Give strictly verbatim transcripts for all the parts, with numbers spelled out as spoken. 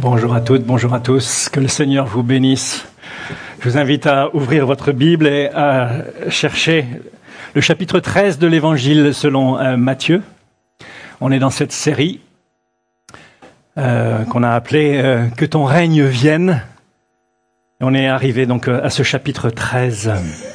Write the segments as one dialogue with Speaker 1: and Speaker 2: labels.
Speaker 1: Bonjour à toutes, bonjour à tous, que le Seigneur vous bénisse. Je vous invite à ouvrir votre Bible et à chercher le chapitre treize de l'Évangile selon euh, Matthieu. On est dans cette série euh, qu'on a appelée euh, « Que ton règne vienne ». On est arrivé donc à ce chapitre treize.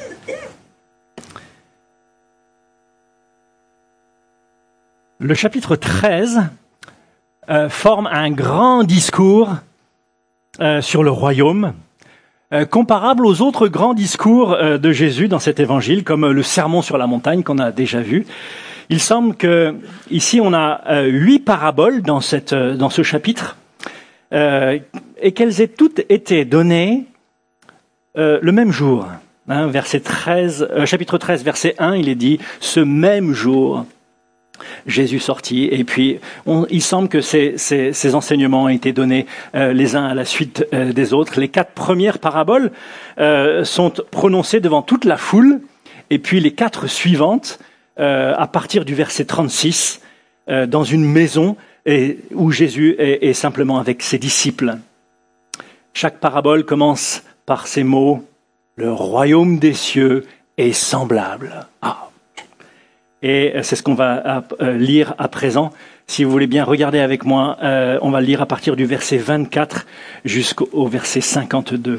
Speaker 1: Le chapitre treize euh, forme un grand discours euh, sur le royaume, euh, comparable aux autres grands discours euh, de Jésus dans cet évangile, comme le sermon sur la montagne qu'on a déjà vu. Il semble que ici on a euh, huit paraboles dans, cette, euh, dans ce chapitre, euh, et qu'elles aient toutes été données euh, le même jour. Hein, verset treize, euh, chapitre treize, verset un, il est dit « Ce même jour ». Jésus sortit, et puis on, il semble que ces, ces, ces enseignements ont été donnés euh, les uns à la suite euh, des autres. Les quatre premières paraboles euh, sont prononcées devant toute la foule, et puis les quatre suivantes, euh, à partir du verset trente-six, euh, dans une maison et, où Jésus est, est simplement avec ses disciples. Chaque parabole commence par ces mots « Le royaume des cieux est semblable ». Ah. Et c'est ce qu'on va lire à présent. Si vous voulez bien regarder avec moi, euh, on va lire à partir du verset vingt-quatre jusqu'au verset cinquante-deux.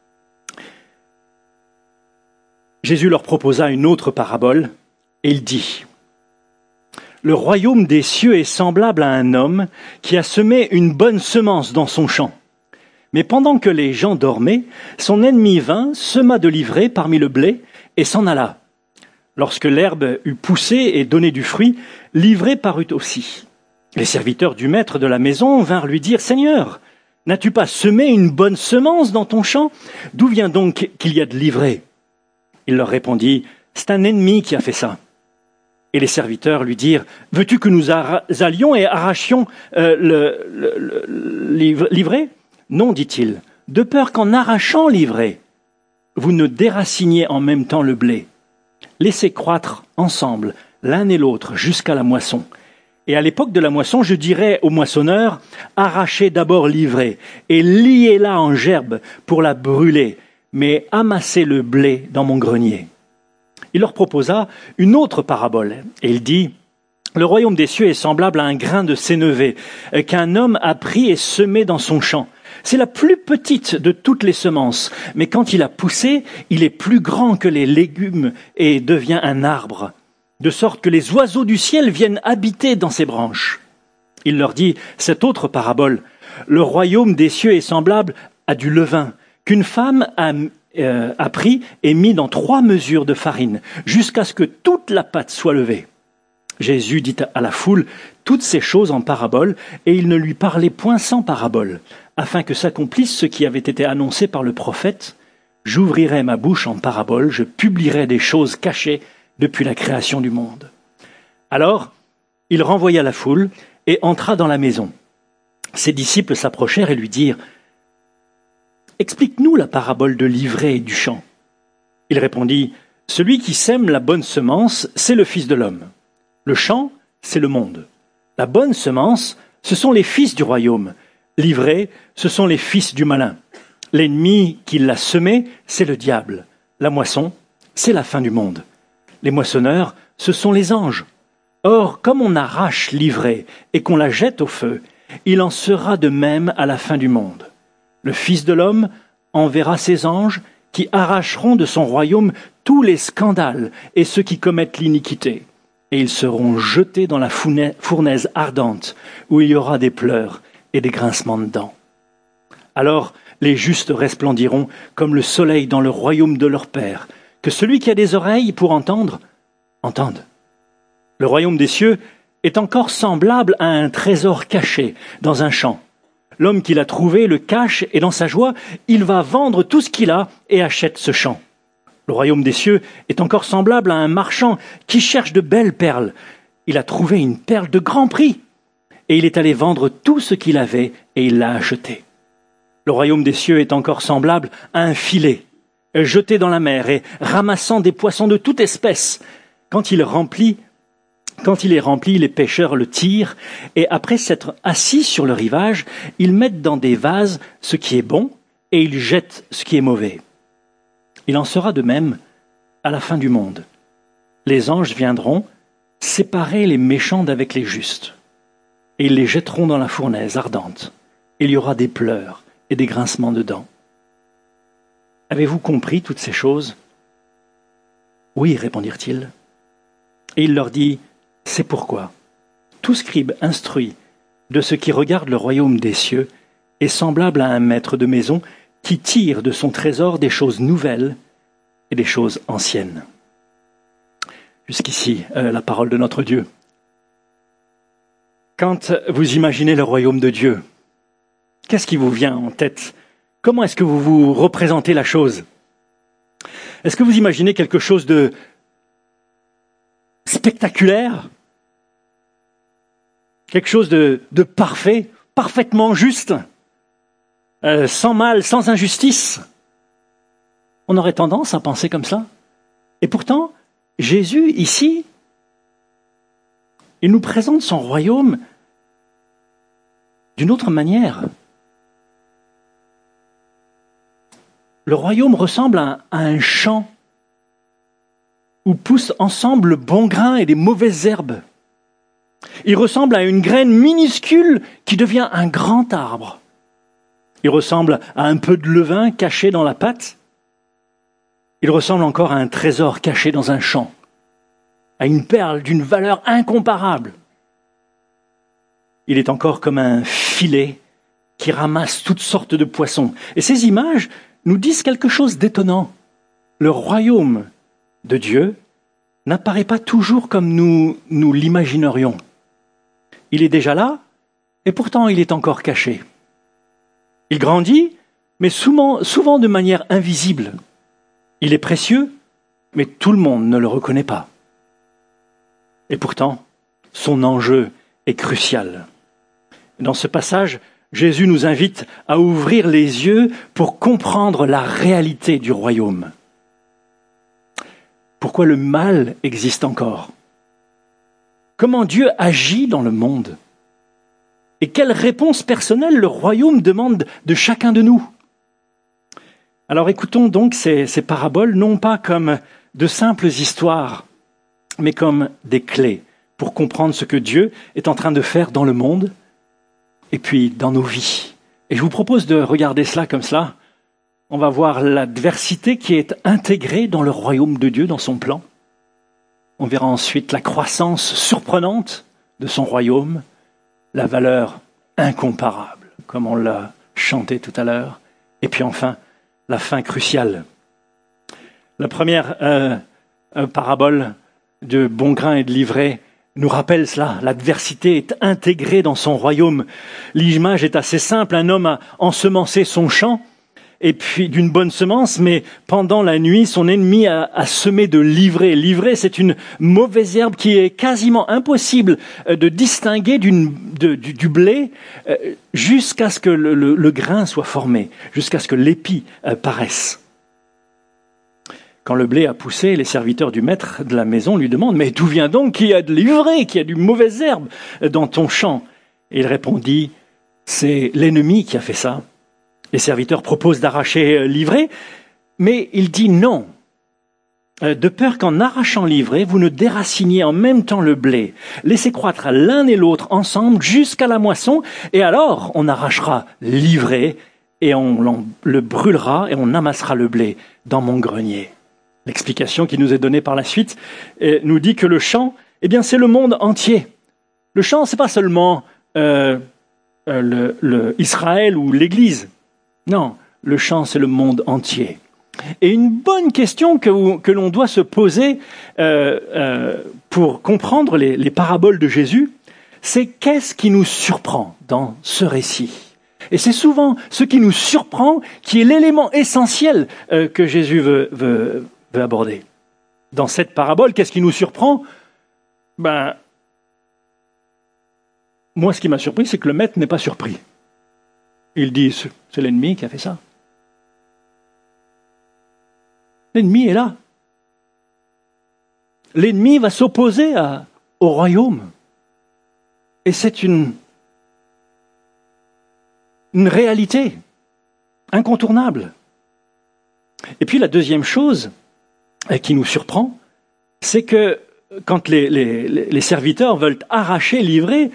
Speaker 1: Jésus leur proposa une autre parabole et il dit « Le royaume des cieux est semblable à un homme qui a semé une bonne semence dans son champ. Mais pendant que les gens dormaient, son ennemi vint, sema de l'ivraie parmi le blé et s'en alla. Lorsque l'herbe eut poussé et donné du fruit, l'ivraie parut aussi. Les serviteurs du maître de la maison vinrent lui dire « Seigneur, n'as-tu pas semé une bonne semence dans ton champ? D'où vient donc qu'il y a de l'ivraie ?» Il leur répondit « C'est un ennemi qui a fait ça. » Et les serviteurs lui dirent « Veux-tu que nous allions et arrachions euh, le, le, le, l'ivraie ?» Non, dit-il, de peur qu'en arrachant l'ivraie, vous ne déraciniez en même temps le blé. Laissez croître ensemble l'un et l'autre jusqu'à la moisson. Et à l'époque de la moisson, je dirais aux moissonneurs, arrachez d'abord l'ivraie et liez-la en gerbe pour la brûler, mais amassez le blé dans mon grenier. Il leur proposa une autre parabole, et il dit, le royaume des cieux est semblable à un grain de sénévé qu'un homme a pris et semé dans son champ. C'est la plus petite de toutes les semences, mais quand il a poussé, il est plus grand que les légumes et devient un arbre, de sorte que les oiseaux du ciel viennent habiter dans ses branches. Il leur dit, cette autre parabole, le royaume des cieux est semblable à du levain, qu'une femme a, euh, a pris et mis dans trois mesures de farine, jusqu'à ce que toute la pâte soit levée. Jésus dit à la foule toutes ces choses en parabole, et il ne lui parlait point sans parabole, afin que s'accomplisse ce qui avait été annoncé par le prophète. J'ouvrirai ma bouche en parabole, je publierai des choses cachées depuis la création du monde. Alors, il renvoya la foule et entra dans la maison. Ses disciples s'approchèrent et lui dirent « Explique-nous la parabole de l'ivraie et du champ. » Il répondit « Celui qui sème la bonne semence, c'est le Fils de l'homme. Le champ, c'est le monde. La bonne semence, ce sont les fils du royaume. L'ivraie, ce sont les fils du malin. L'ennemi qui l'a semé, c'est le diable. La moisson, c'est la fin du monde. Les moissonneurs, ce sont les anges. Or, comme on arrache l'ivraie et qu'on la jette au feu, il en sera de même à la fin du monde. Le Fils de l'homme enverra ses anges qui arracheront de son royaume tous les scandales et ceux qui commettent l'iniquité. Et ils seront jetés dans la fournaise ardente, où il y aura des pleurs et des grincements de dents. Alors les justes resplendiront comme le soleil dans le royaume de leur Père. Que celui qui a des oreilles pour entendre, entende. Le royaume des cieux est encore semblable à un trésor caché dans un champ. L'homme qui l'a trouvé le cache et dans sa joie, il va vendre tout ce qu'il a et achète ce champ. Le royaume des cieux est encore semblable à un marchand qui cherche de belles perles. Il a trouvé une perle de grand prix et il est allé vendre tout ce qu'il avait et il l'a acheté. Le royaume des cieux est encore semblable à un filet jeté dans la mer et ramassant des poissons de toute espèce. Quand il remplit, Quand il est rempli, les pêcheurs le tirent, et après s'être assis sur le rivage, ils mettent dans des vases ce qui est bon, et ils jettent ce qui est mauvais. Il en sera de même à la fin du monde. Les anges viendront séparer les méchants d'avec les justes, et ils les jetteront dans la fournaise ardente. Il y aura des pleurs et des grincements de dents. Avez-vous compris toutes ces choses ? Oui, répondirent-ils. Et il leur dit, c'est pourquoi tout scribe instruit de ce qui regarde le royaume des cieux est semblable à un maître de maison qui tire de son trésor des choses nouvelles et des choses anciennes. Jusqu'ici, euh, la parole de notre Dieu. Quand vous imaginez le royaume de Dieu, qu'est-ce qui vous vient en tête ? Comment est-ce que vous vous représentez la chose ? Est-ce que vous imaginez quelque chose de spectaculaire ? Quelque chose de, de parfait, parfaitement juste, euh, sans mal, sans injustice ? On aurait tendance à penser comme ça. Et pourtant, Jésus, ici, il nous présente son royaume d'une autre manière. Le royaume ressemble à, à un champ où poussent ensemble le bon grain et des mauvaises herbes. Il ressemble à une graine minuscule qui devient un grand arbre. Il ressemble à un peu de levain caché dans la pâte. Il ressemble encore à un trésor caché dans un champ, à une perle d'une valeur incomparable. Il est encore comme un filet qui ramasse toutes sortes de poissons. Et ces images nous disent quelque chose d'étonnant. Le royaume de Dieu n'apparaît pas toujours comme nous, nous l'imaginerions. Il est déjà là, et pourtant il est encore caché. Il grandit, mais souvent, souvent de manière invisible. Il est précieux, mais tout le monde ne le reconnaît pas. Et pourtant, son enjeu est crucial. Dans ce passage, Jésus nous invite à ouvrir les yeux pour comprendre la réalité du royaume. Pourquoi le mal existe encore ? Comment Dieu agit dans le monde ? Et quelle réponse personnelle le royaume demande de chacun de nous ? Alors écoutons donc ces, ces paraboles, non pas comme de simples histoires, mais comme des clés pour comprendre ce que Dieu est en train de faire dans le monde et puis dans nos vies. Et je vous propose de regarder cela comme cela. On va voir l'adversité qui est intégrée dans le royaume de Dieu, dans son plan. On verra ensuite la croissance surprenante de son royaume, la valeur incomparable, comme on l'a chanté tout à l'heure, et puis enfin, la fin cruciale. La première euh, euh, parabole de bon grain et de l'ivraie nous rappelle cela. L'adversité est intégrée dans son royaume. L'image est assez simple. Un homme a ensemencé son champ, et puis d'une bonne semence, mais pendant la nuit, son ennemi a, a semé de l'ivraie. L'ivraie, c'est une mauvaise herbe qui est quasiment impossible de distinguer d'une, de, du, du blé euh, jusqu'à ce que le, le, le grain soit formé, jusqu'à ce que l'épi euh, paraisse. Quand le blé a poussé, les serviteurs du maître de la maison lui demandent « Mais d'où vient donc qu'il y a de l'ivraie, qu'il y a du mauvaise herbe dans ton champ ?» Et il répondit « C'est l'ennemi qui a fait ça. » Les serviteurs proposent d'arracher l'ivraie, mais il dit non, de peur qu'en arrachant l'ivraie, vous ne déraciniez en même temps le blé. Laissez croître l'un et l'autre ensemble jusqu'à la moisson, et alors on arrachera l'ivraie et on le brûlera et on amassera le blé dans mon grenier. L'explication qui nous est donnée par la suite nous dit que le champ, eh bien, c'est le monde entier. Le champ, c'est pas seulement euh, le, le Israël ou l'Église. Non, le champ, c'est le monde entier. Et une bonne question que, que l'on doit se poser euh, euh, pour comprendre les, les paraboles de Jésus, c'est qu'est-ce qui nous surprend dans ce récit ? Et c'est souvent ce qui nous surprend qui est l'élément essentiel euh, que Jésus veut, veut, veut aborder. Dans cette parabole, qu'est-ce qui nous surprend ? Ben, moi, ce qui m'a surpris, c'est que le maître n'est pas surpris. Il dit, c'est l'ennemi qui a fait ça. L'ennemi est là. L'ennemi va s'opposer à, au royaume. Et c'est une, une réalité incontournable. Et puis la deuxième chose qui nous surprend, c'est que quand les, les, les serviteurs veulent arracher, livrer,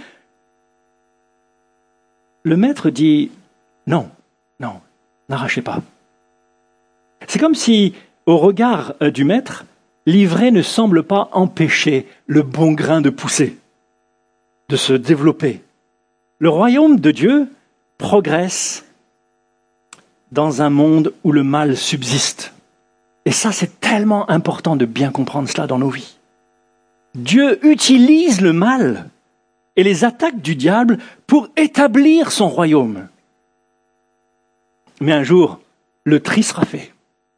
Speaker 1: le maître dit non, non, n'arrachez pas. C'est comme si, au regard du maître, livrer ne semble pas empêcher le bon grain de pousser, de se développer. Le royaume de Dieu progresse dans un monde où le mal subsiste. Et ça, c'est tellement important de bien comprendre cela dans nos vies. Dieu utilise le mal et les attaques du diable pour établir son royaume. Mais un jour, le tri sera fait.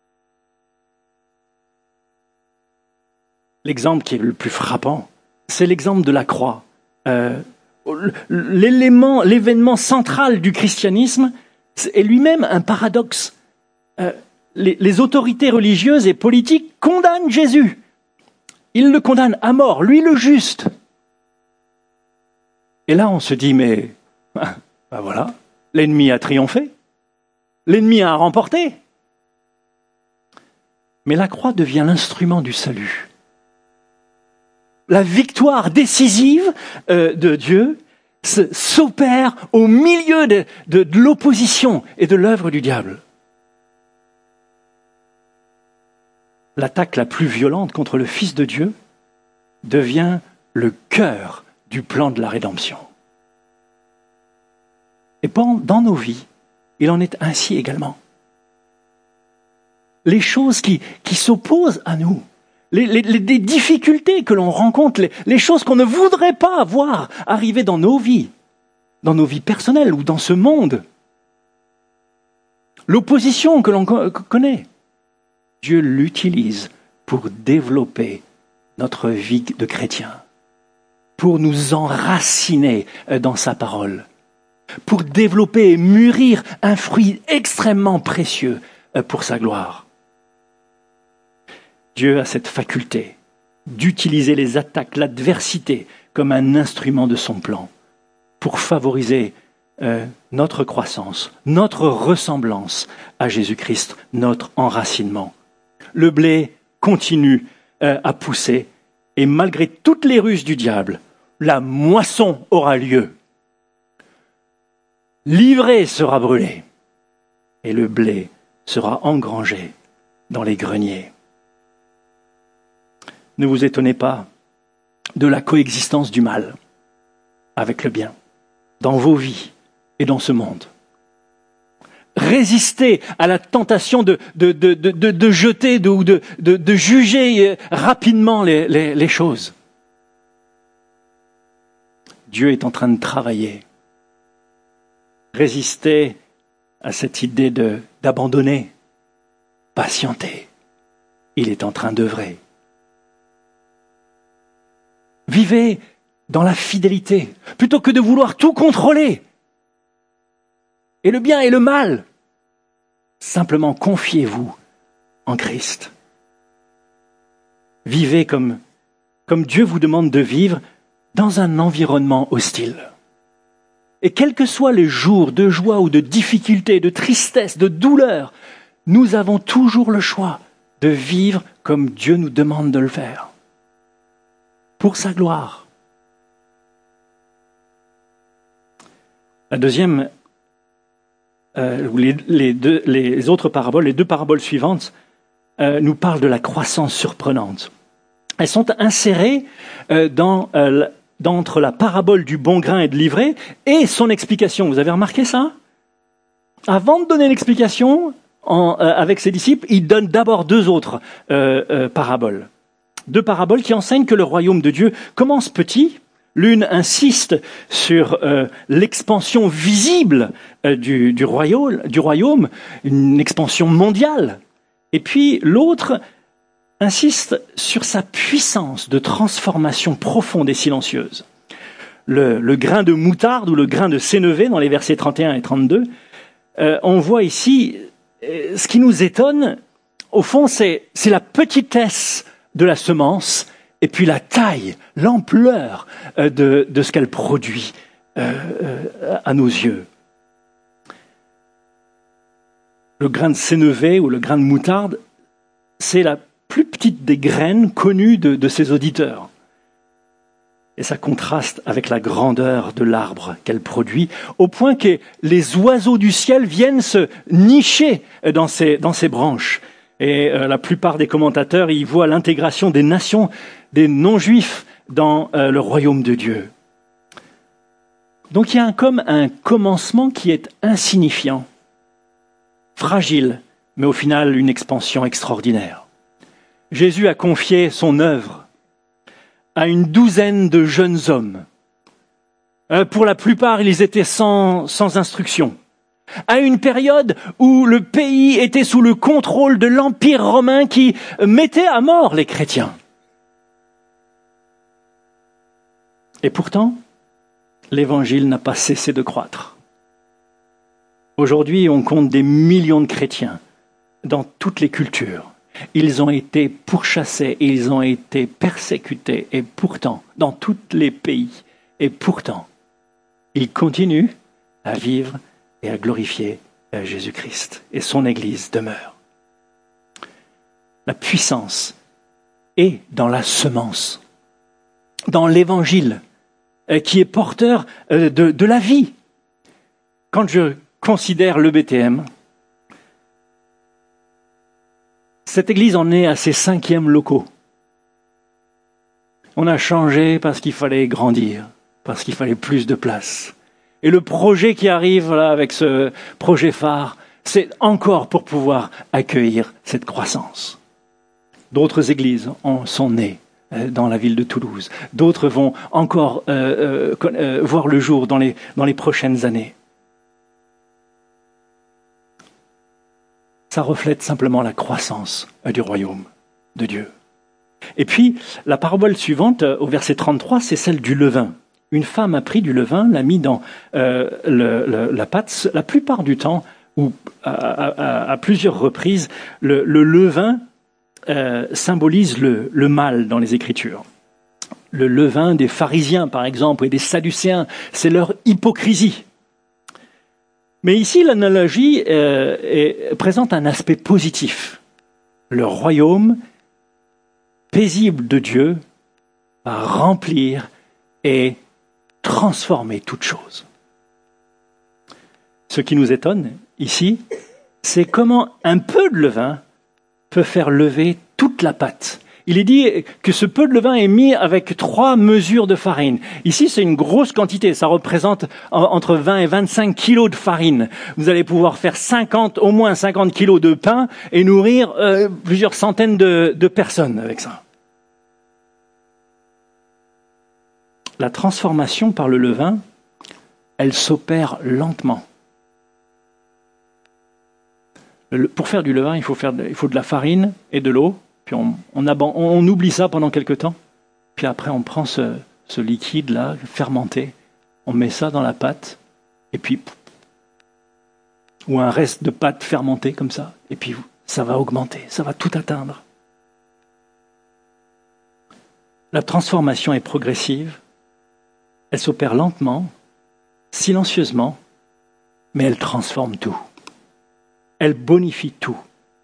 Speaker 1: L'exemple qui est le plus frappant, c'est l'exemple de la croix. Euh, l'élément, l'événement central du christianisme est lui-même un paradoxe. Euh, les, les autorités religieuses et politiques condamnent Jésus. Ils le condamnent à mort, lui le juste. Et là, on se dit, mais ben voilà, l'ennemi a triomphé. L'ennemi a remporté. Mais la croix devient l'instrument du salut. La victoire décisive euh, de Dieu s'opère au milieu de, de, de l'opposition et de l'œuvre du diable. L'attaque la plus violente contre le Fils de Dieu devient le cœur du plan de la rédemption. Et dans nos vies, il en est ainsi également. Les choses qui, qui s'opposent à nous, les, les, les difficultés que l'on rencontre, les, les choses qu'on ne voudrait pas voir arriver dans nos vies, dans nos vies personnelles ou dans ce monde, l'opposition que l'on connaît, Dieu l'utilise pour développer notre vie de chrétien, pour nous enraciner dans sa parole, pour développer et mûrir un fruit extrêmement précieux pour sa gloire. Dieu a cette faculté d'utiliser les attaques, l'adversité comme un instrument de son plan pour favoriser euh, notre croissance, notre ressemblance à Jésus-Christ, notre enracinement. Le blé continue euh, à pousser et malgré toutes les ruses du diable, la moisson aura lieu. L'ivraie sera brûlée et le blé sera engrangé dans les greniers. Ne vous étonnez pas de la coexistence du mal avec le bien dans vos vies et dans ce monde. Résistez à la tentation de, de, de, de, de, de jeter de, ou de, de, de juger rapidement les, les, les choses. Dieu est en train de travailler. Résistez à cette idée de, d'abandonner. Patientez. Il est en train d'œuvrer. Vivez dans la fidélité, plutôt que de vouloir tout contrôler. Et le bien et le mal. Simplement confiez-vous en Christ. Vivez comme, comme Dieu vous demande de vivre dans un environnement hostile. Et quels que soient les jours de joie ou de difficulté, de tristesse, de douleur, nous avons toujours le choix de vivre comme Dieu nous demande de le faire. Pour sa gloire. La deuxième, euh, les, les, deux, les autres paraboles, les deux paraboles suivantes, euh, nous parlent de la croissance surprenante. Elles sont insérées euh, dans, euh, dans, entre la parabole du bon grain et de l'ivraie et son explication. Vous avez remarqué ça ? Avant de donner l'explication en, euh, avec ses disciples, il donne d'abord deux autres euh, euh, paraboles. Deux paraboles qui enseignent que le royaume de Dieu commence petit. L'une insiste sur euh, l'expansion visible euh, du, du, royaume, du royaume, une expansion mondiale. Et puis l'autre insiste sur sa puissance de transformation profonde et silencieuse. Le, le grain de moutarde ou le grain de sénévé dans les versets trente et un et trente-deux, euh, on voit ici, euh, ce qui nous étonne, au fond, c'est, c'est la petitesse de la semence et puis la taille, l'ampleur de, de ce qu'elle produit euh, euh, à nos yeux. Le grain de sénévé ou le grain de moutarde, c'est la plus petite des graines connues de, de ses auditeurs. Et ça contraste avec la grandeur de l'arbre qu'elle produit, au point que les oiseaux du ciel viennent se nicher dans ses, dans ses branches. Et euh, la plupart des commentateurs y voient l'intégration des nations, des non-juifs dans euh, le royaume de Dieu. Donc il y a un, comme un commencement qui est insignifiant, fragile, mais au final une expansion extraordinaire. Jésus a confié son œuvre à une douzaine de jeunes hommes. Euh, pour la plupart, ils étaient sans, sans instruction. À une période où le pays était sous le contrôle de l'Empire romain qui mettait à mort les chrétiens. Et pourtant, l'Évangile n'a pas cessé de croître. Aujourd'hui, on compte des millions de chrétiens dans toutes les cultures. Ils ont été pourchassés, ils ont été persécutés, et pourtant, dans tous les pays, et pourtant, ils continuent à vivre et à glorifier Jésus-Christ. Et son Église demeure. La puissance est dans la semence, dans l'Évangile, qui est porteur de, de la vie. Quand je considère le B T M, cette église en est à ses cinquièmes locaux. On a changé parce qu'il fallait grandir, parce qu'il fallait plus de place. Et le projet qui arrive là avec ce projet phare, c'est encore pour pouvoir accueillir cette croissance. D'autres églises en sont nées dans la ville de Toulouse. D'autres vont encore euh, euh, euh, voir le jour dans les, dans les prochaines années. Ça reflète simplement la croissance du royaume de Dieu. Et puis, la parabole suivante, au verset trente-trois, c'est celle du levain. Une femme a pris du levain, l'a mis dans euh, le, le, la pâte. La plupart du temps, ou à, à, à plusieurs reprises, le, le levain euh, symbolise le, le mal dans les Écritures. Le levain des pharisiens, par exemple, et des sadducéens, c'est leur hypocrisie. Mais ici, l'analogie euh, est, présente un aspect positif. Le royaume paisible de Dieu va remplir et transformer toute chose. Ce qui nous étonne ici, c'est comment un peu de levain peut faire lever toute la pâte. Il est dit que ce peu de levain est mis avec trois mesures de farine. Ici, c'est une grosse quantité. Ça représente entre vingt et vingt-cinq kilos de farine. Vous allez pouvoir faire cinquante, au moins cinquante kilos de pain et nourrir euh, plusieurs centaines de, de personnes avec ça. La transformation par le levain, elle s'opère lentement. Le, pour faire du levain, il faut, faire de, il faut de la farine et de l'eau. Puis on, on, aban- on oublie ça pendant quelque temps. Puis après, on prend ce, ce liquide-là, fermenté, on met ça dans la pâte, et puis... ou un reste de pâte fermentée comme ça, et puis ça va augmenter, ça va tout atteindre. La transformation est progressive, elle s'opère lentement, silencieusement, mais elle transforme tout. Elle bonifie tout.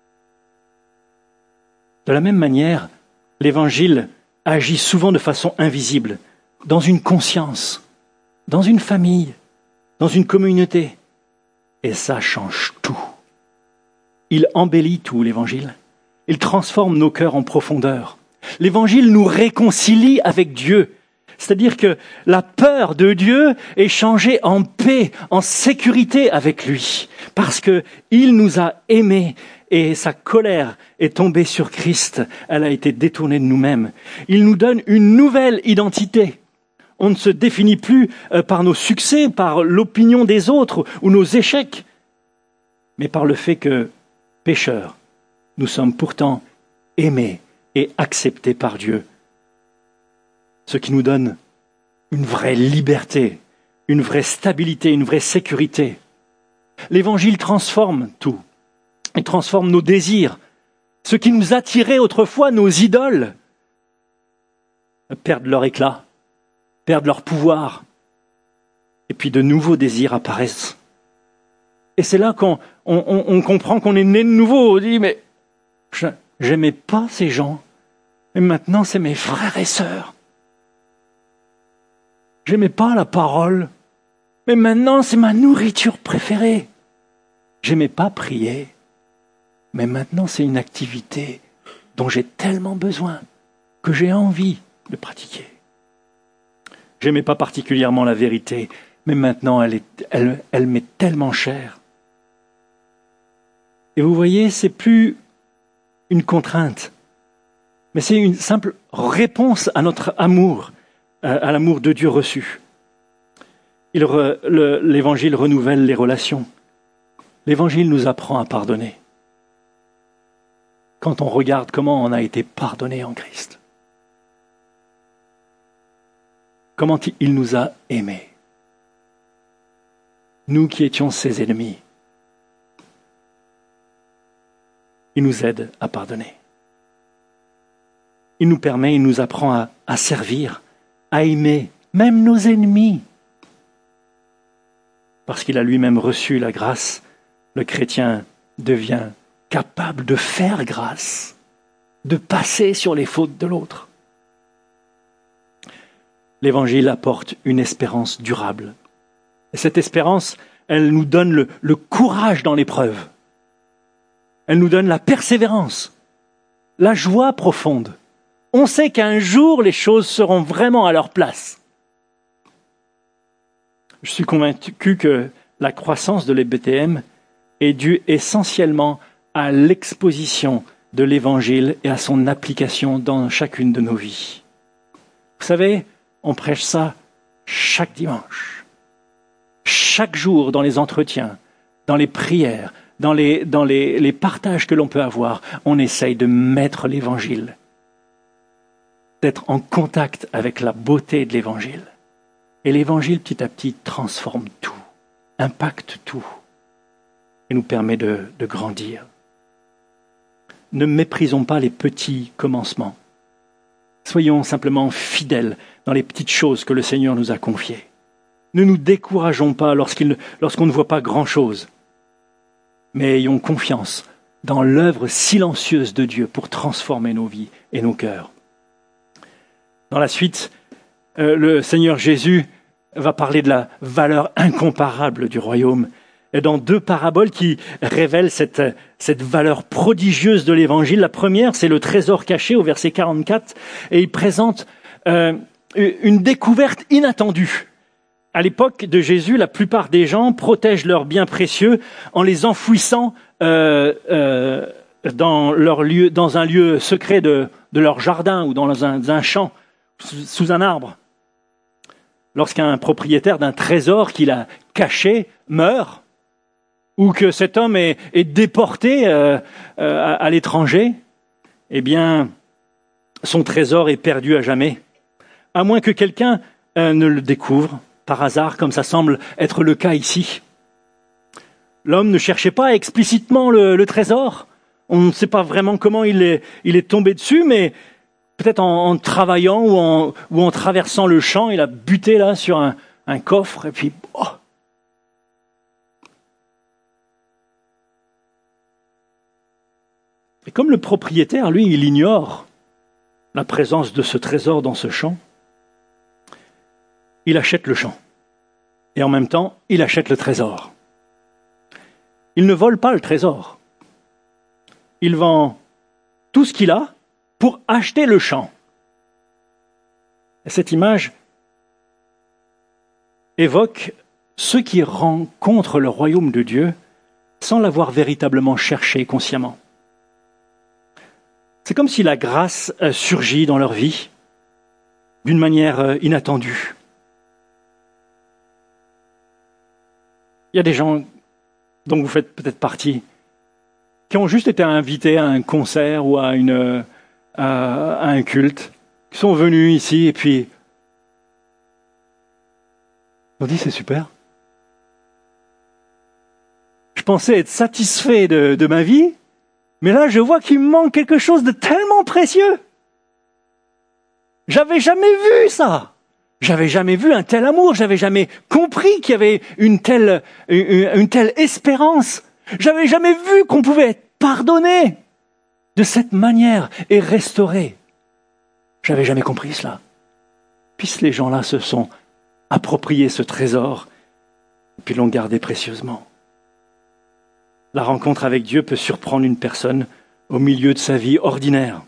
Speaker 1: De la même manière, l'Évangile agit souvent de façon invisible, dans une conscience, dans une famille, dans une communauté. Et ça change tout. Il embellit tout, l'Évangile. Il transforme nos cœurs en profondeur. L'Évangile nous réconcilie avec Dieu. C'est-à-dire que la peur de Dieu est changée en paix, en sécurité avec lui. Parce que il nous a aimés. Et sa colère est tombée sur Christ. Elle a été détournée de nous-mêmes. Il nous donne une nouvelle identité. On ne se définit plus par nos succès, par l'opinion des autres ou nos échecs, mais par le fait que, pécheurs, nous sommes pourtant aimés et acceptés par Dieu. Ce qui nous donne une vraie liberté, une vraie stabilité, une vraie sécurité. L'Évangile transforme tout. Il transforme nos désirs, ce qui nous attirait autrefois, nos idoles. perdent leur éclat, perdent leur pouvoir, et puis de nouveaux désirs apparaissent. Et c'est là qu'on on, on, on comprend qu'on est né de nouveau. On dit, mais je, j'aimais pas ces gens, mais maintenant c'est mes frères et sœurs. J'aimais pas la parole, mais maintenant c'est ma nourriture préférée. J'aimais pas prier, mais maintenant c'est une activité dont j'ai tellement besoin que j'ai envie de pratiquer. J'aimais pas particulièrement la vérité, mais maintenant elle, est, elle, elle m'est tellement chère. Et vous voyez, c'est plus une contrainte, mais c'est une simple réponse à notre amour, à l'amour de Dieu reçu. Il re, le, l'Évangile renouvelle les relations. L'Évangile nous apprend à pardonner. Quand on regarde comment on a été pardonné en Christ. Comment il nous a aimés. Nous qui étions ses ennemis. Il nous aide à pardonner. Il nous permet, il nous apprend à, à servir, à aimer, même nos ennemis. Parce qu'il a lui-même reçu la grâce, le chrétien devient capable de faire grâce, de passer sur les fautes de l'autre. L'Évangile apporte une espérance durable. Et cette espérance, elle nous donne le, le courage dans l'épreuve. Elle nous donne la persévérance, la joie profonde. On sait qu'un jour, les choses seront vraiment à leur place. Je suis convaincu que la croissance de l'E B T M est due essentiellement à l'exposition de l'Évangile et à son application dans chacune de nos vies. Vous savez, on prêche ça chaque dimanche, chaque jour dans les entretiens, dans les prières, dans les, dans les, les partages que l'on peut avoir, on essaye de mettre l'Évangile, d'être en contact avec la beauté de l'Évangile. Et l'Évangile, petit à petit, transforme tout, impacte tout et nous permet de, de grandir. Ne méprisons pas les petits commencements. Soyons simplement fidèles dans les petites choses que le Seigneur nous a confiées. Ne nous décourageons pas lorsqu'il, lorsqu'on ne voit pas grand-chose. Mais ayons confiance dans l'œuvre silencieuse de Dieu pour transformer nos vies et nos cœurs. Dans la suite, euh, le Seigneur Jésus va parler de la valeur incomparable du royaume et dans deux paraboles qui révèlent cette, cette valeur prodigieuse de l'Évangile. La première, c'est le trésor caché au verset quarante-quatre et il présente euh, une découverte inattendue. À l'époque de Jésus, la plupart des gens protègent leurs biens précieux en les enfouissant euh, euh, dans, leur lieu, dans un lieu secret de, de leur jardin ou dans un, un champ, sous, sous un arbre. Lorsqu'un propriétaire d'un trésor qu'il a caché meurt, ou que cet homme est, est déporté euh, euh, à, à l'étranger, eh bien, son trésor est perdu à jamais, à moins que quelqu'un euh, ne le découvre par hasard, comme ça semble être le cas ici. L'homme ne cherchait pas explicitement le, le trésor. On ne sait pas vraiment comment il est, il est tombé dessus, mais peut-être en, en travaillant ou en, ou en traversant le champ, il a buté là sur un, un coffre, et puis... Oh. Et comme le propriétaire, lui, il ignore la présence de ce trésor dans ce champ, il achète le champ. Et en même temps, il achète le trésor. Il ne vole pas le trésor. Il vend tout ce qu'il a pour acheter le champ. Et cette image évoque ceux qui rencontrent le royaume de Dieu sans l'avoir véritablement cherché consciemment. C'est comme si la grâce surgit dans leur vie d'une manière inattendue. Il y a des gens dont vous faites peut-être partie qui ont juste été invités à un concert ou à, une, à, à un culte, qui sont venus ici et puis on dit c'est super. Je pensais être satisfait de, de ma vie, mais là je vois qu'il me manque quelque chose de tellement précieux. J'avais jamais vu ça. J'avais jamais vu un tel amour. J'avais jamais compris qu'il y avait une telle, une, une telle espérance. J'avais jamais vu qu'on pouvait être pardonné de cette manière et restauré. J'avais jamais compris cela. Puis les gens-là se sont appropriés ce trésor et puis l'ont gardé précieusement. La rencontre avec Dieu peut surprendre une personne au milieu de sa vie ordinaire.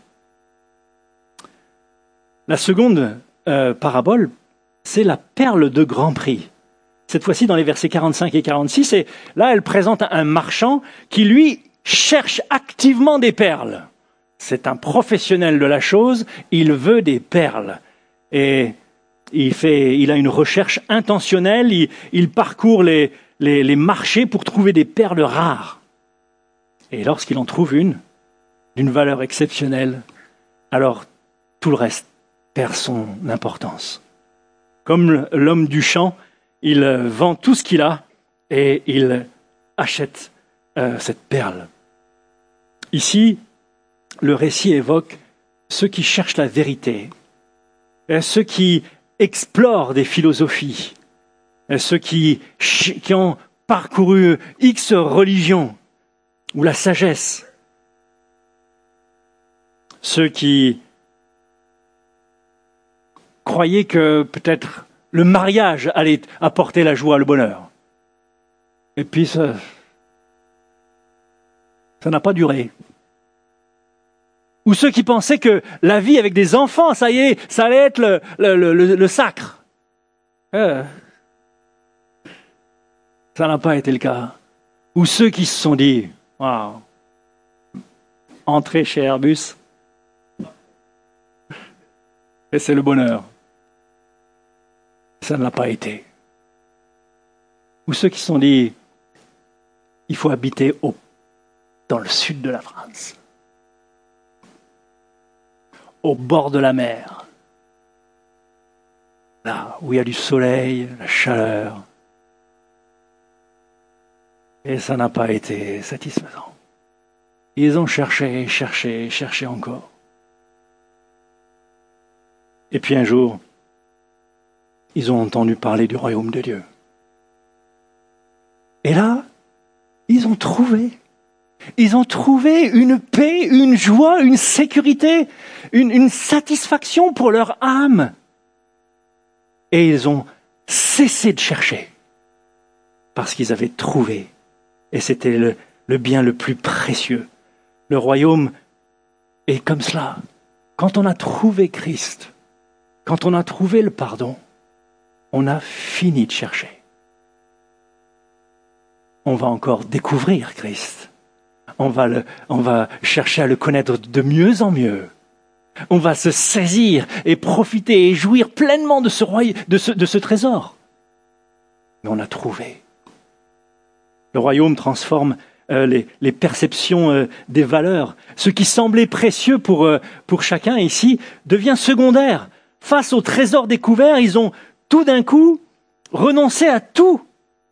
Speaker 1: La seconde euh, parabole, c'est la perle de grand prix. Cette fois-ci dans les versets quarante-cinq et quarante-six, et là elle présente un marchand qui lui cherche activement des perles. C'est un professionnel de la chose, il veut des perles. Et il, fait, il a une recherche intentionnelle, il, il parcourt les, les, les marchés pour trouver des perles rares. Et lorsqu'il en trouve une, d'une valeur exceptionnelle, alors tout le reste perd son importance. Comme l'homme du champ, il vend tout ce qu'il a et il achète euh, cette perle. Ici, le récit évoque ceux qui cherchent la vérité, ceux qui explorent des philosophies, ceux qui, qui ont parcouru X religions ou la sagesse, ceux qui croyaient que peut-être le mariage allait apporter la joie, le bonheur. Et puis ça, ça n'a pas duré. Ou ceux qui pensaient que la vie avec des enfants, ça y est, ça allait être le, le, le, le sacre. Euh, ça n'a pas été le cas. Ou ceux qui se sont dit, waouh, entrer chez Airbus, et c'est le bonheur. Ça ne l'a pas été. Ou ceux qui se sont dit, il faut habiter au, dans le sud de la France, au bord de la mer, là où il y a du soleil, la chaleur. Et ça n'a pas été satisfaisant. Ils ont cherché, cherché, cherché encore. Et puis un jour, ils ont entendu parler du royaume de Dieu. Et là, ils ont trouvé. Ils ont trouvé une paix, une joie, une sécurité, une, une satisfaction pour leur âme. Et ils ont cessé de chercher parce qu'ils avaient trouvé. Et c'était le, le bien le plus précieux. Le royaume est comme cela. Quand on a trouvé Christ, quand on a trouvé le pardon, on a fini de chercher. On va encore découvrir Christ. On va, le, on va chercher à le connaître de mieux en mieux. On va se saisir et profiter et jouir pleinement de ce, roy... de ce, de ce trésor. Mais on a trouvé. Le royaume transforme euh, les, les perceptions euh, des valeurs. Ce qui semblait précieux pour, euh, pour chacun ici devient secondaire. Face au trésor découvert, ils ont tout d'un coup renoncé à tout.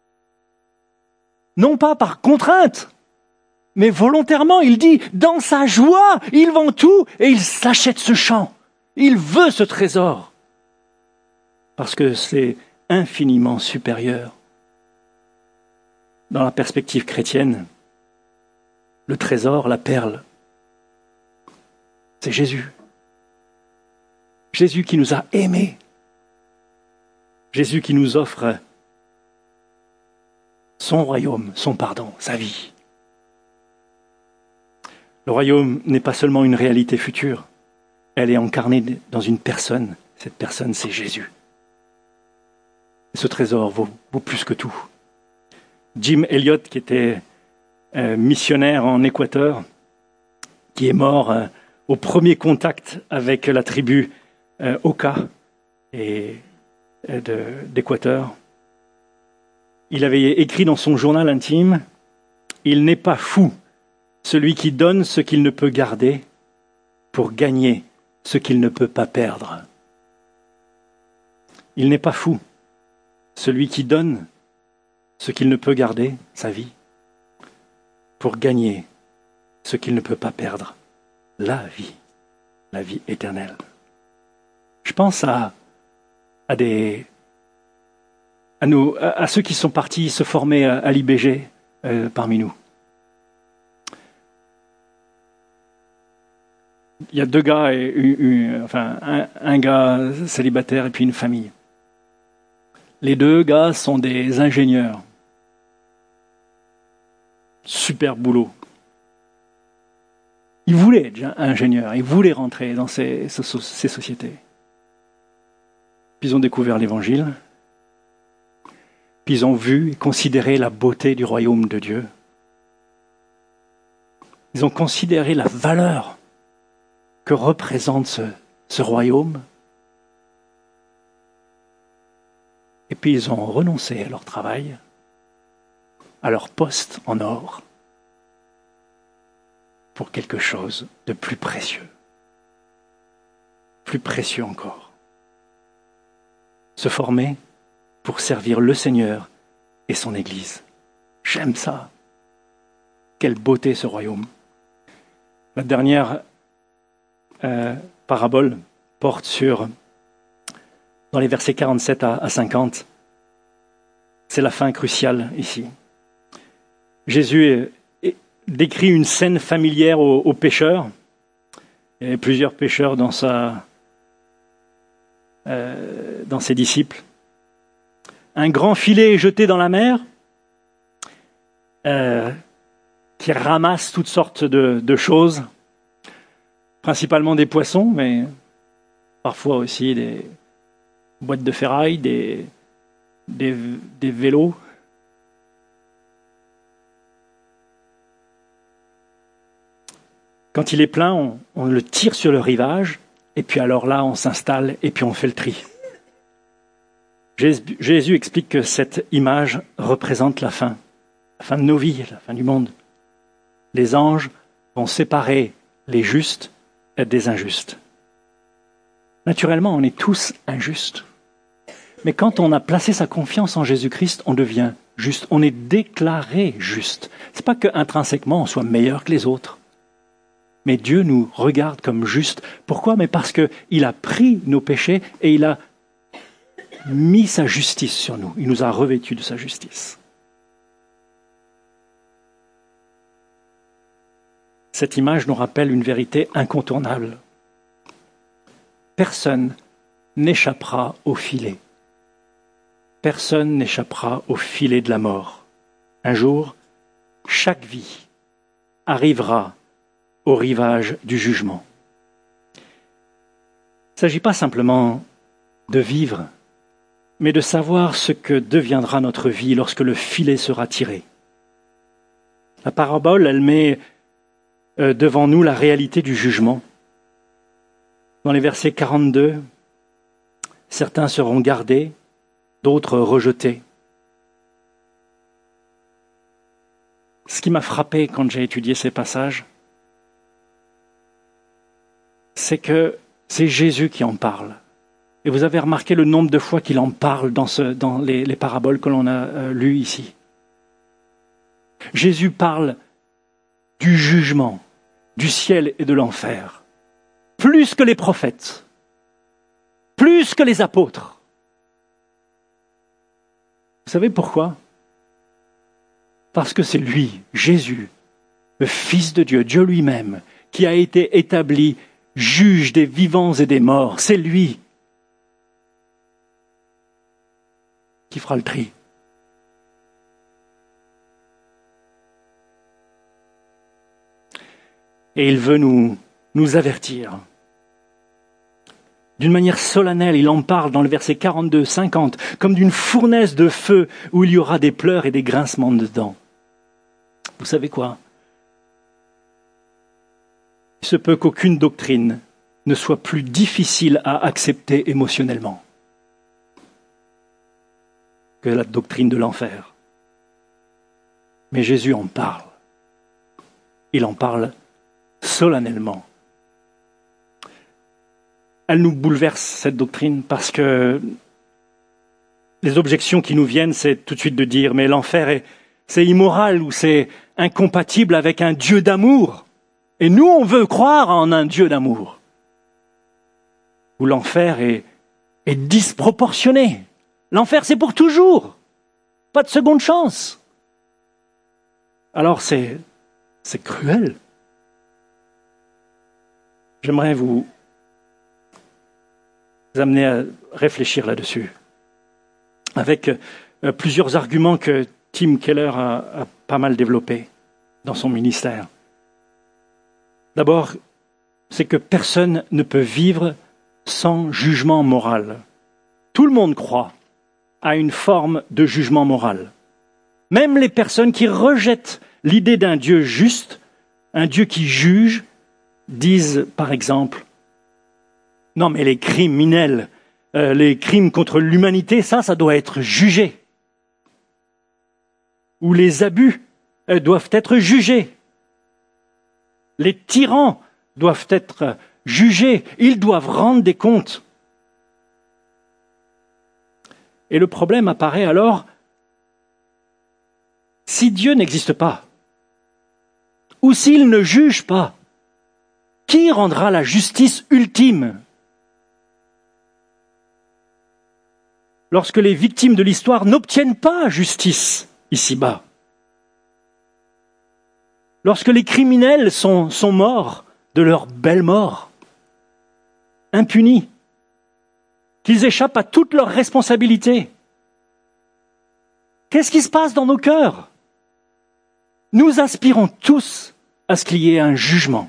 Speaker 1: Non pas par contrainte, mais volontairement. Il dit, dans sa joie, il vend tout et il s'achète ce champ. Il veut ce trésor. Parce que c'est infiniment supérieur. Dans la perspective chrétienne, le trésor, la perle, c'est Jésus. Jésus qui nous a aimés. Jésus qui nous offre son royaume, son pardon, sa vie. Le royaume n'est pas seulement une réalité future, elle est incarnée dans une personne. Cette personne, c'est Jésus. Et ce trésor vaut, vaut plus que tout. Jim Elliot, qui était euh, missionnaire en Équateur, qui est mort euh, au premier contact avec la tribu euh, Oka et, et de, d'Équateur, il avait écrit dans son journal intime, « Il n'est pas fou, celui qui donne ce qu'il ne peut garder pour gagner ce qu'il ne peut pas perdre. » Il n'est pas fou, celui qui donne ce qu'il ne peut garder, sa vie, pour gagner ce qu'il ne peut pas perdre, la vie, la vie éternelle. Je pense à, à des, à nous, à, à ceux qui sont partis se former à, à l'I B G euh, parmi nous. Il y a deux gars, et une, une, enfin un, un gars célibataire et puis une famille. Les deux gars sont des ingénieurs. Super boulot. Ils voulaient être ingénieurs, ils voulaient rentrer dans ces, ces sociétés. Puis ils ont découvert l'Évangile, puis ils ont vu et considéré la beauté du royaume de Dieu. Ils ont considéré la valeur que représente ce, ce royaume. Et puis ils ont renoncé à leur travail, à leur poste en or, pour quelque chose de plus précieux. Plus précieux encore. Se former pour servir le Seigneur et son Église. J'aime ça. Quelle beauté ce royaume. La dernière euh, parabole porte sur, dans les versets quarante-sept à cinquante, c'est la fin cruciale ici. Jésus est décrit une scène familière aux, aux pêcheurs. Il y avait plusieurs pêcheurs dans, sa, euh, dans ses disciples. Un grand filet est jeté dans la mer euh, qui ramasse toutes sortes de, de choses, principalement des poissons, mais parfois aussi des boîtes de ferraille, des, des, des vélos. Quand il est plein, on, on le tire sur le rivage, et puis alors là, on s'installe, et puis on fait le tri. Jésus, Jésus explique que cette image représente la fin, la fin de nos vies, la fin du monde. Les anges vont séparer les justes des injustes. Naturellement, on est tous injustes. Mais quand on a placé sa confiance en Jésus-Christ, on devient juste, on est déclaré juste. C'est pas qu'intrinsèquement on soit meilleur que les autres. Mais Dieu nous regarde comme justes. Pourquoi ? Mais parce qu'il a pris nos péchés et il a mis sa justice sur nous. Il nous a revêtus de sa justice. Cette image nous rappelle une vérité incontournable. Personne n'échappera au filet. Personne n'échappera au filet de la mort. Un jour, chaque vie arrivera au rivage du jugement. Il ne s'agit pas simplement de vivre, mais de savoir ce que deviendra notre vie lorsque le filet sera tiré. La parabole, elle met devant nous la réalité du jugement. Dans les versets quarante-deux, certains seront gardés, d'autres rejetés. Ce qui m'a frappé quand j'ai étudié ces passages, c'est que c'est Jésus qui en parle. Et vous avez remarqué le nombre de fois qu'il en parle dans, ce, dans les, les paraboles que l'on a euh, lues ici. Jésus parle du jugement, du ciel et de l'enfer, plus que les prophètes, plus que les apôtres. Vous savez pourquoi ? Parce que c'est lui, Jésus, le Fils de Dieu, Dieu lui-même, qui a été établi juge des vivants et des morts. C'est lui qui fera le tri. Et il veut nous, nous avertir. D'une manière solennelle, il en parle dans le verset quarante-deux cinquante, comme d'une fournaise de feu où il y aura des pleurs et des grincements de dents. Vous savez quoi ? Il se peut qu'aucune doctrine ne soit plus difficile à accepter émotionnellement que la doctrine de l'enfer. Mais Jésus en parle. Il en parle solennellement. Elle nous bouleverse, cette doctrine, parce que les objections qui nous viennent, c'est tout de suite de dire, mais l'enfer, est, c'est immoral ou c'est incompatible avec un Dieu d'amour. Et nous, on veut croire en un Dieu d'amour. où l'enfer est, est disproportionné. L'enfer, c'est pour toujours. Pas de seconde chance. Alors c'est, c'est cruel. J'aimerais vous, vous amener à réfléchir là-dessus, avec euh, plusieurs arguments que Tim Keller a, a pas mal développés dans son ministère. D'abord, c'est que personne ne peut vivre sans jugement moral. Tout le monde croit à une forme de jugement moral. Même les personnes qui rejettent l'idée d'un Dieu juste, un Dieu qui juge, disent par exemple « Non mais les criminels, euh, les crimes contre l'humanité, ça, ça doit être jugé. » Ou les abus euh, doivent être jugés. Les tyrans doivent être jugés, ils doivent rendre des comptes. Et le problème apparaît alors, si Dieu n'existe pas, ou s'il ne juge pas, qui rendra la justice ultime? Lorsque les victimes de l'histoire n'obtiennent pas justice ici-bas, lorsque les criminels sont, sont morts de leur belle mort, impunis, qu'ils échappent à toutes leurs responsabilités, qu'est-ce qui se passe dans nos cœurs? Nous aspirons tous à ce qu'il y ait un jugement.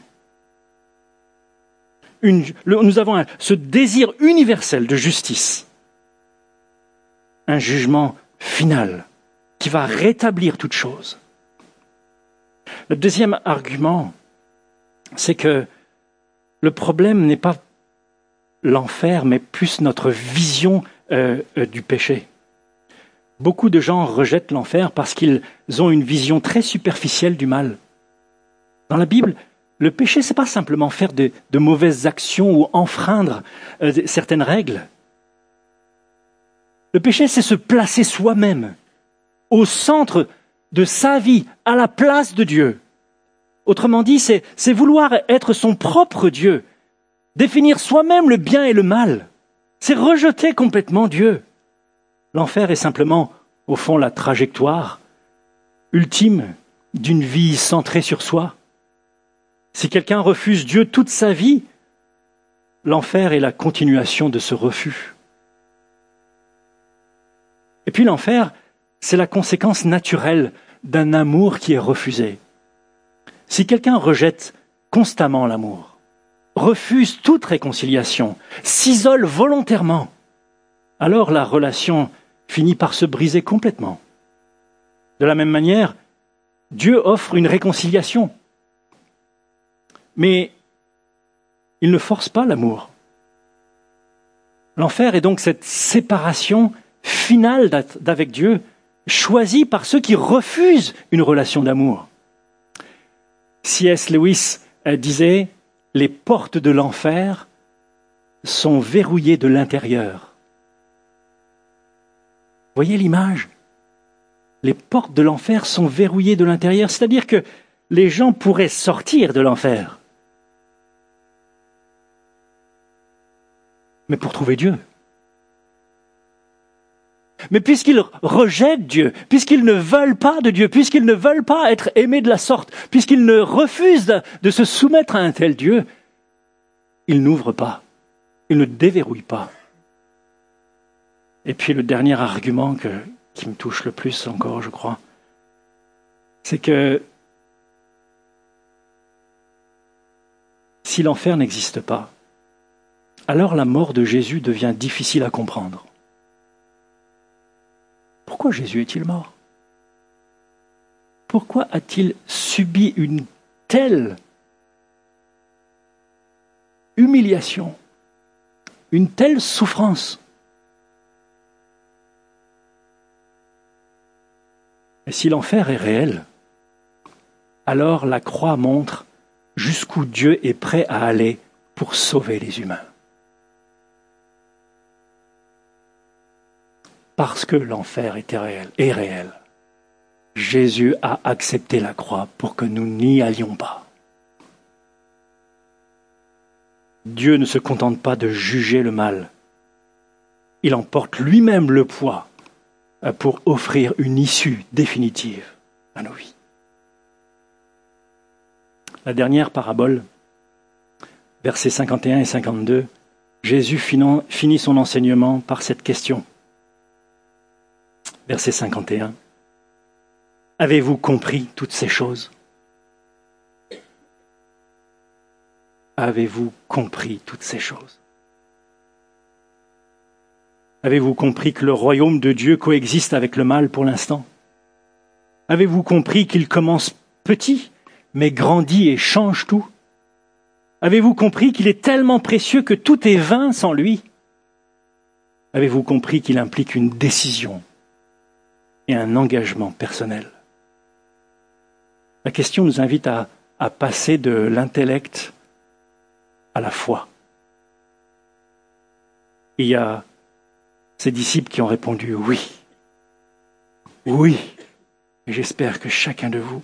Speaker 1: Une, le, nous avons un, ce désir universel de justice. Un jugement final qui va rétablir toute chose. Le deuxième argument, c'est que le problème n'est pas l'enfer, mais plus notre vision euh, euh, du péché. Beaucoup de gens rejettent l'enfer parce qu'ils ont une vision très superficielle du mal. Dans la Bible, le péché, c'est pas simplement faire de, de mauvaises actions ou enfreindre euh, certaines règles. Le péché, c'est se placer soi-même au centre de sa vie, à la place de Dieu. Autrement dit, c'est, c'est vouloir être son propre Dieu, définir soi-même le bien et le mal. C'est rejeter complètement Dieu. L'enfer est simplement, au fond, la trajectoire ultime d'une vie centrée sur soi. Si quelqu'un refuse Dieu toute sa vie, l'enfer est la continuation de ce refus. Et puis l'enfer, c'est la conséquence naturelle d'un amour qui est refusé. Si quelqu'un rejette constamment l'amour, refuse toute réconciliation, s'isole volontairement, alors la relation finit par se briser complètement. De la même manière, Dieu offre une réconciliation, mais il ne force pas l'amour. L'enfer est donc cette séparation finale d'avec Dieu, choisie par ceux qui refusent une relation d'amour. C S Lewis disait « Les portes de l'enfer sont verrouillées de l'intérieur ». Voyez l'image? Les portes de l'enfer sont verrouillées de l'intérieur, c'est-à-dire que les gens pourraient sortir de l'enfer, mais pour trouver Dieu. Mais puisqu'ils rejettent Dieu, puisqu'ils ne veulent pas de Dieu, puisqu'ils ne veulent pas être aimés de la sorte, puisqu'ils ne refusent de, de se soumettre à un tel Dieu, ils n'ouvrent pas, ils ne déverrouillent pas. Et puis le dernier argument que, qui me touche le plus encore, je crois, c'est que si l'enfer n'existe pas, alors la mort de Jésus devient difficile à comprendre. Pourquoi Jésus est-il mort? Pourquoi a-t-il subi une telle humiliation, une telle souffrance? Et si l'enfer est réel, alors la croix montre jusqu'où Dieu est prêt à aller pour sauver les humains. Parce que l'enfer était réel, est réel, Jésus a accepté la croix pour que nous n'y allions pas. Dieu ne se contente pas de juger le mal. Il en porte lui-même le poids pour offrir une issue définitive à nos vies. La dernière parabole, versets cinquante et un et cinquante-deux, Jésus finit son enseignement par cette question. Verset cinquante et un. Avez-vous compris toutes ces choses ? Avez-vous compris toutes ces choses ? Avez-vous compris que le royaume de Dieu coexiste avec le mal pour l'instant ? Avez-vous compris qu'il commence petit, mais grandit et change tout ? Avez-vous compris qu'il est tellement précieux que tout est vain sans lui ? Avez-vous compris qu'il implique une décision et un engagement personnel ? La question nous invite à, à passer de l'intellect à la foi. Il y a ces disciples qui ont répondu oui. Oui. Et j'espère que chacun de vous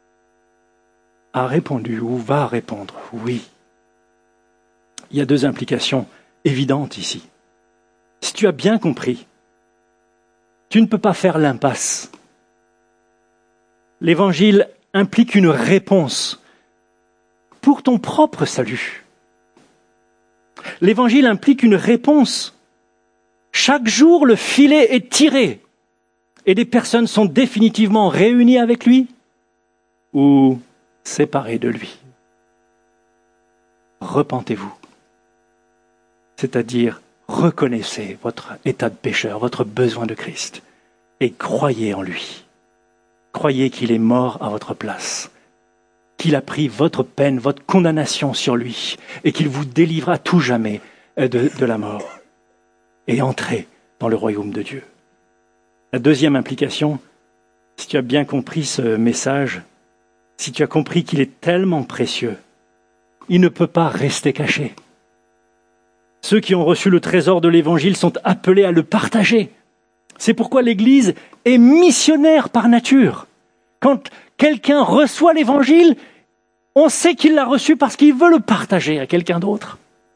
Speaker 1: a répondu ou va répondre oui. Il y a deux implications évidentes ici. Si tu as bien compris, tu ne peux pas faire l'impasse. L'évangile implique une réponse pour ton propre salut. L'évangile implique une réponse. Chaque jour, le filet est tiré et des personnes sont définitivement réunies avec lui ou séparées de lui. Repentez-vous, c'est-à-dire reconnaissez votre état de pécheur, votre besoin de Christ et croyez en lui. Croyez qu'il est mort à votre place, qu'il a pris votre peine, votre condamnation sur lui et qu'il vous délivre à tout jamais de, de la mort. Et entrez dans le royaume de Dieu. La deuxième implication, si tu as bien compris ce message, si tu as compris qu'il est tellement précieux, il ne peut pas rester caché. Ceux qui ont reçu le trésor de l'Évangile sont appelés à le partager. C'est pourquoi l'Église est missionnaire par nature. Quand quelqu'un reçoit l'Évangile, on sait qu'il l'a reçu parce qu'il veut le partager à quelqu'un d'autre.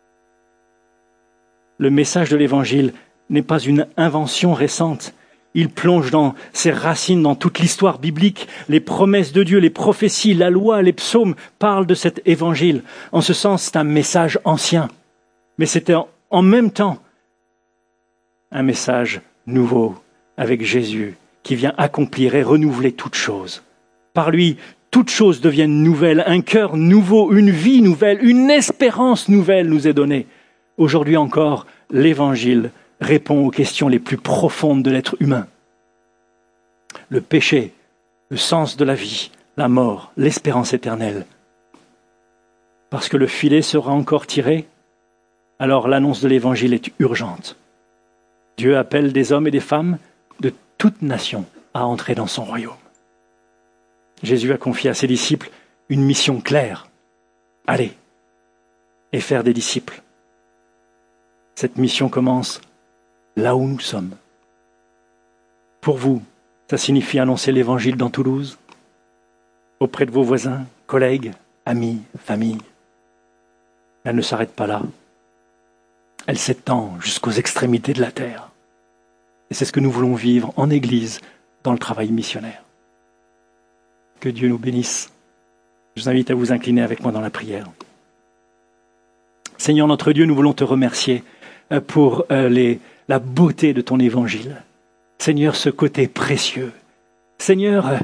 Speaker 1: Le message de l'Évangile n'est pas une invention récente. Il plonge dans ses racines dans toute l'histoire biblique. Les promesses de Dieu, les prophéties, la loi, les psaumes parlent de cet Évangile. En ce sens, c'est un message ancien. Mais c'était en même temps un message nouveau avec Jésus qui vient accomplir et renouveler toutes choses. Par lui, toutes choses deviennent nouvelles. Un cœur nouveau, une vie nouvelle, une espérance nouvelle nous est donnée. Aujourd'hui encore, l'Évangile répond aux questions les plus profondes de l'être humain. Le péché, le sens de la vie, la mort, l'espérance éternelle. Parce que le filet sera encore tiré, alors l'annonce de l'Évangile est urgente. Dieu appelle des hommes et des femmes de toute nation à entrer dans son royaume. Jésus a confié à ses disciples une mission claire. Allez et faire des disciples. Cette mission commence là où nous sommes. Pour vous, ça signifie annoncer l'Évangile dans Toulouse, auprès de vos voisins, collègues, amis, familles. Elle ne s'arrête pas là. Elle s'étend jusqu'aux extrémités de la terre. Et c'est ce que nous voulons vivre en Église, dans le travail missionnaire. Que Dieu nous bénisse. Je vous invite à vous incliner avec moi dans la prière. Seigneur notre Dieu, nous voulons te remercier pour les, la beauté de ton Évangile. Seigneur, ce côté précieux. Seigneur,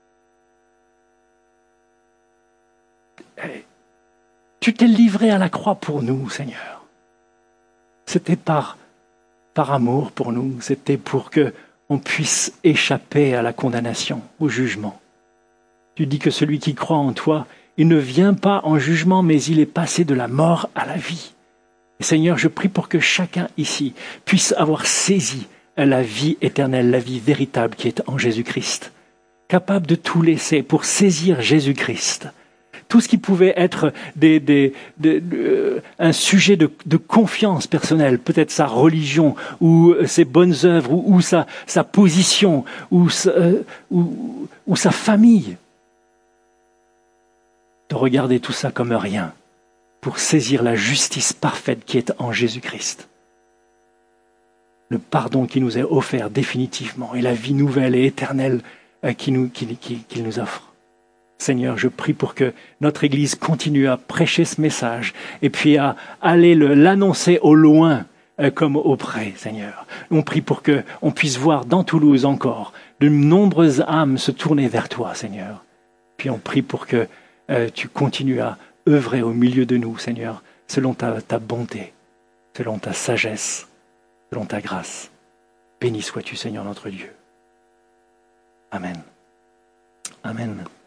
Speaker 1: tu t'es livré à la croix pour nous, Seigneur. C'était par, par amour pour nous, c'était pour que on puisse échapper à la condamnation, au jugement. Tu dis que celui qui croit en toi, il ne vient pas en jugement, mais il est passé de la mort à la vie. Et Seigneur, je prie pour que chacun ici puisse avoir saisi la vie éternelle, la vie véritable qui est en Jésus-Christ. Capable de tout laisser pour saisir Jésus-Christ. Tout ce qui pouvait être des, des, des, de, un sujet de, de confiance personnelle, peut-être sa religion, ou ses bonnes œuvres, ou, ou sa, sa position, ou sa, euh, ou, ou sa famille. De regarder tout ça comme rien, pour saisir la justice parfaite qui est en Jésus-Christ. Le pardon qui nous est offert définitivement et la vie nouvelle et éternelle qu'il nous, qu'il, qu'il nous offre. Seigneur, je prie pour que notre Église continue à prêcher ce message et puis à aller le, l'annoncer au loin euh, comme au près, Seigneur. On prie pour que on puisse voir dans Toulouse encore de nombreuses âmes se tourner vers toi, Seigneur. Puis on prie pour que euh, tu continues à œuvrer au milieu de nous, Seigneur, selon ta, ta bonté, selon ta sagesse, selon ta grâce. Béni sois-tu, Seigneur notre Dieu. Amen. Amen.